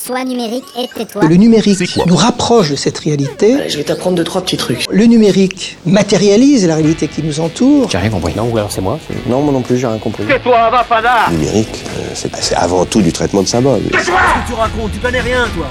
Sois numérique et tais-toi. Le numérique nous rapproche de cette réalité. Je vais t'apprendre 2-3 petits trucs. Le numérique matérialise la réalité qui nous entoure. J'ai rien compris. Non, ou alors c'est moi. Non, moi non plus, j'ai rien compris. Tais-toi, va, fada. Le numérique, c'est avant tout du traitement de symboles. Tais-toi. Qu'est-ce que tu racontes? Tu connais rien, toi.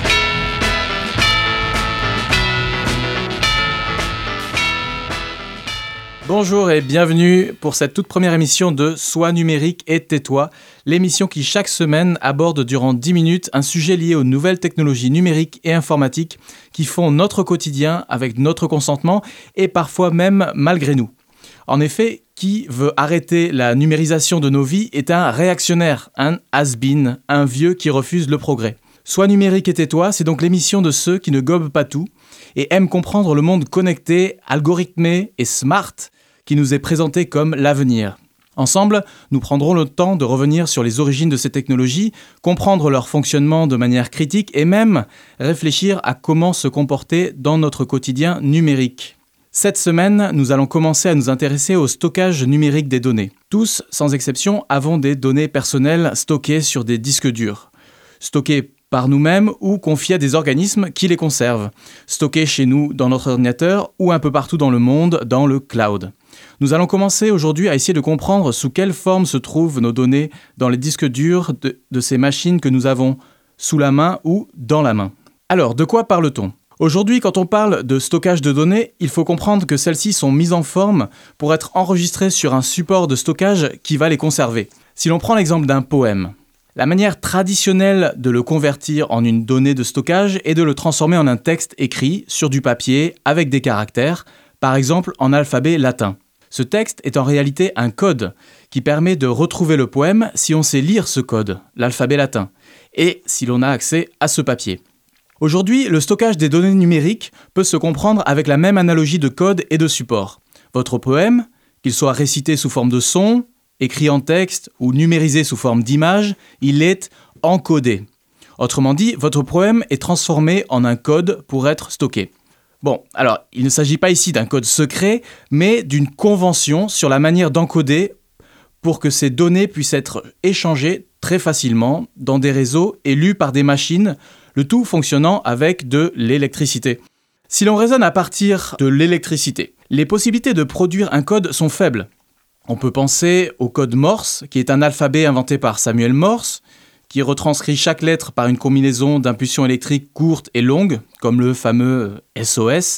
Bonjour et bienvenue pour cette toute première émission de Sois numérique et tais-toi, l'émission qui chaque semaine aborde durant 10 minutes un sujet lié aux nouvelles technologies numériques et informatiques qui font notre quotidien avec notre consentement et parfois même malgré nous. En effet, qui veut arrêter la numérisation de nos vies est un réactionnaire, un has-been, un vieux qui refuse le progrès. Sois numérique et tais-toi, c'est donc l'émission de ceux qui ne gobent pas tout et aiment comprendre le monde connecté, algorithmé et smart qui nous est présenté comme l'avenir. Ensemble, nous prendrons le temps de revenir sur les origines de ces technologies, comprendre leur fonctionnement de manière critique et même réfléchir à comment se comporter dans notre quotidien numérique. Cette semaine, nous allons commencer à nous intéresser au stockage numérique des données. Tous, sans exception, avons des données personnelles stockées sur des disques durs. Stockées par nous-mêmes ou confiées à des organismes qui les conservent. Stockées chez nous dans notre ordinateur ou un peu partout dans le monde dans le cloud. Nous allons commencer aujourd'hui à essayer de comprendre sous quelle forme se trouvent nos données dans les disques durs de ces machines que nous avons sous la main ou dans la main. Alors, de quoi parle-t-on ? Aujourd'hui, quand on parle de stockage de données, il faut comprendre que celles-ci sont mises en forme pour être enregistrées sur un support de stockage qui va les conserver. Si l'on prend l'exemple d'un poème, la manière traditionnelle de le convertir en une donnée de stockage est de le transformer en un texte écrit sur du papier avec des caractères, par exemple en alphabet latin. Ce texte est en réalité un code qui permet de retrouver le poème si on sait lire ce code, l'alphabet latin, et si l'on a accès à ce papier. Aujourd'hui, le stockage des données numériques peut se comprendre avec la même analogie de code et de support. Votre poème, qu'il soit récité sous forme de son, écrit en texte ou numérisé sous forme d'image, il est encodé. Autrement dit, votre poème est transformé en un code pour être stocké. Bon, alors, il ne s'agit pas ici d'un code secret, mais d'une convention sur la manière d'encoder pour que ces données puissent être échangées très facilement dans des réseaux et lues par des machines, le tout fonctionnant avec de l'électricité. Si l'on raisonne à partir de l'électricité, les possibilités de produire un code sont faibles. On peut penser au code Morse, qui est un alphabet inventé par Samuel Morse, qui retranscrit chaque lettre par une combinaison d'impulsions électriques courtes et longues, comme le fameux SOS.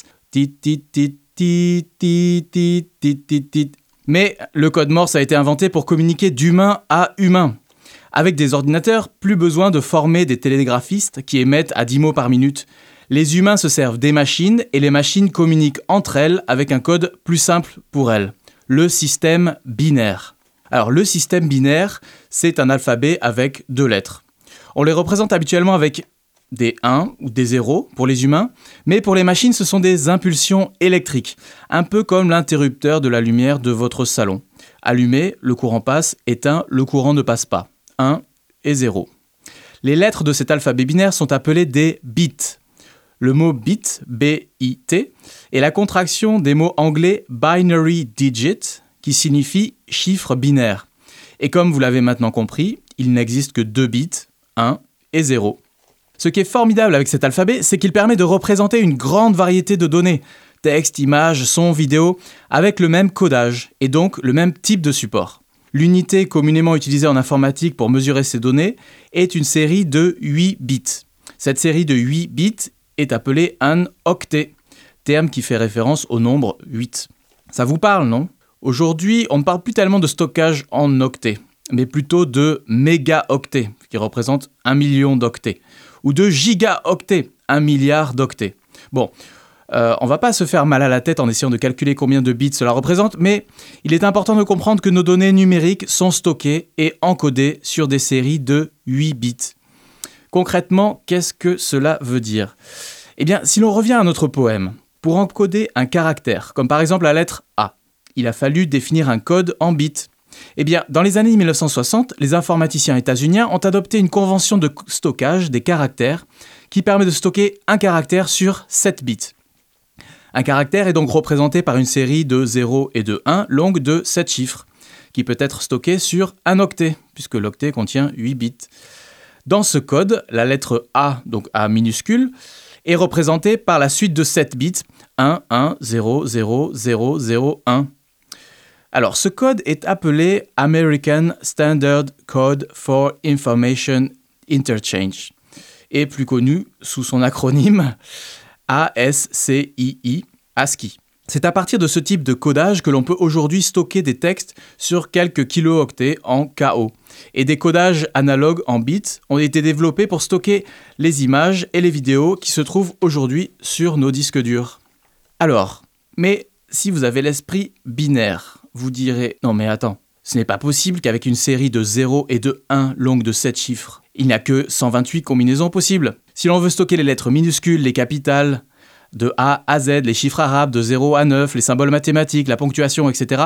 Mais le code Morse a été inventé pour communiquer d'humain à humain. Avec des ordinateurs, plus besoin de former des télégraphistes qui émettent à 10 mots par minute. Les humains se servent des machines et les machines communiquent entre elles avec un code plus simple pour elles. Le système binaire. Alors, le système binaire, c'est un alphabet avec 2 lettres. On les représente habituellement avec des 1 ou des 0 pour les humains, mais pour les machines, ce sont des impulsions électriques, un peu comme l'interrupteur de la lumière de votre salon. Allumé, le courant passe, éteint, le courant ne passe pas. 1 et 0. Les lettres de cet alphabet binaire sont appelées des bits. Le mot bit, B-I-T, est la contraction des mots anglais binary digit, qui signifie chiffre binaire. Et comme vous l'avez maintenant compris, il n'existe que 2 bits, 1 et 0. Ce qui est formidable avec cet alphabet, c'est qu'il permet de représenter une grande variété de données, texte, images, sons, vidéos, avec le même codage, et donc le même type de support. L'unité communément utilisée en informatique pour mesurer ces données est une série de 8 bits. Cette série de 8 bits est appelée un octet, terme qui fait référence au nombre 8. Ça vous parle, non ? Aujourd'hui, on ne parle plus tellement de stockage en octets, mais plutôt de mégaoctets, qui représente 1 million d'octets, ou de gigaoctets, 1 milliard d'octets. Bon, on va pas se faire mal à la tête en essayant de calculer combien de bits cela représente, mais il est important de comprendre que nos données numériques sont stockées et encodées sur des séries de 8 bits. Concrètement, qu'est-ce que cela veut dire ? Eh bien, si l'on revient à notre poème, pour encoder un caractère, comme par exemple la lettre A, il a fallu définir un code en bits. Eh bien, dans les années 1960, les informaticiens états-uniens ont adopté une convention de stockage des caractères qui permet de stocker un caractère sur 7 bits. Un caractère est donc représenté par une série de 0 et de 1 longue de 7 chiffres, qui peut être stocké sur un octet, puisque l'octet contient 8 bits. Dans ce code, la lettre A, donc A minuscule, est représentée par la suite de 7 bits 1, 1, 0, 0, 0, 0, 1. Alors, ce code est appelé American Standard Code for Information Interchange et plus connu sous son acronyme ASCII, ASCII. C'est à partir de ce type de codage que l'on peut aujourd'hui stocker des textes sur quelques kilo-octets en KO. Et des codages analogues en bits ont été développés pour stocker les images et les vidéos qui se trouvent aujourd'hui sur nos disques durs. Alors, mais si vous avez l'esprit binaire, vous direz « Non mais attends, ce n'est pas possible qu'avec une série de 0 et de 1 longue de 7 chiffres, il n'y a que 128 combinaisons possibles. Si l'on veut stocker les lettres minuscules, les capitales, de A à Z, les chiffres arabes de 0 à 9, les symboles mathématiques, la ponctuation, etc.,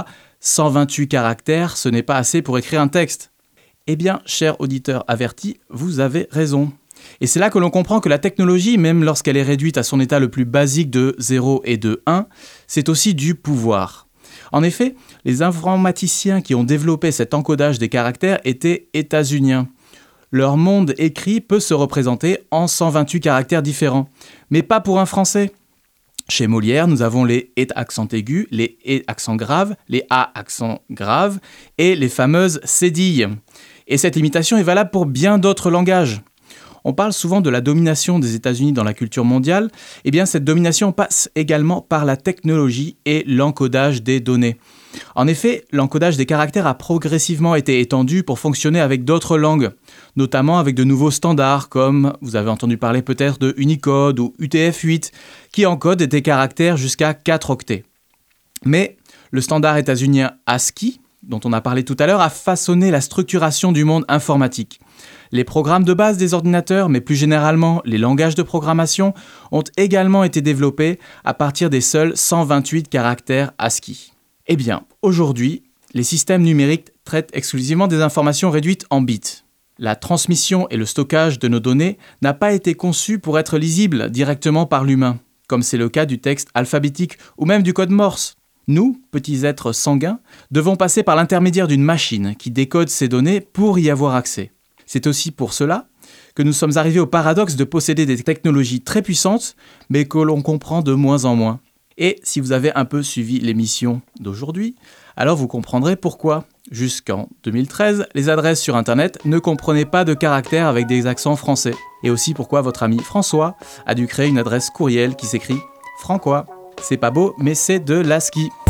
128 caractères, ce n'est pas assez pour écrire un texte. » Eh bien, cher auditeur averti, vous avez raison. Et c'est là que l'on comprend que la technologie, même lorsqu'elle est réduite à son état le plus basique de 0 et de 1, c'est aussi du pouvoir. En effet, les informaticiens qui ont développé cet encodage des caractères étaient états-uniens. Leur monde écrit peut se représenter en 128 caractères différents, mais pas pour un Français. Chez Molière, nous avons les « et » accent aigu, les « et » accent grave, les « a » accent grave et les fameuses cédilles. Et cette limitation est valable pour bien d'autres langages. On parle souvent de la domination des États-Unis dans la culture mondiale. Eh bien, cette domination passe également par la technologie et l'encodage des données. En effet, l'encodage des caractères a progressivement été étendu pour fonctionner avec d'autres langues, notamment avec de nouveaux standards comme, vous avez entendu parler peut-être de Unicode ou UTF-8, qui encodent des caractères jusqu'à 4 octets. Mais le standard états-unien ASCII, dont on a parlé tout à l'heure, a façonné la structuration du monde informatique. Les programmes de base des ordinateurs, mais plus généralement les langages de programmation, ont également été développés à partir des seuls 128 caractères ASCII. Eh bien, aujourd'hui, les systèmes numériques traitent exclusivement des informations réduites en bits. La transmission et le stockage de nos données n'a pas été conçu pour être lisible directement par l'humain, comme c'est le cas du texte alphabétique ou même du code Morse. Nous, petits êtres sanguins, devons passer par l'intermédiaire d'une machine qui décode ces données pour y avoir accès. C'est aussi pour cela que nous sommes arrivés au paradoxe de posséder des technologies très puissantes, mais que l'on comprend de moins en moins. Et si vous avez un peu suivi l'émission d'aujourd'hui, alors vous comprendrez pourquoi, jusqu'en 2013, les adresses sur Internet ne comprenaient pas de caractères avec des accents français. Et aussi pourquoi votre ami François a dû créer une adresse courriel qui s'écrit Francois. C'est pas beau, mais c'est de l'ASCII.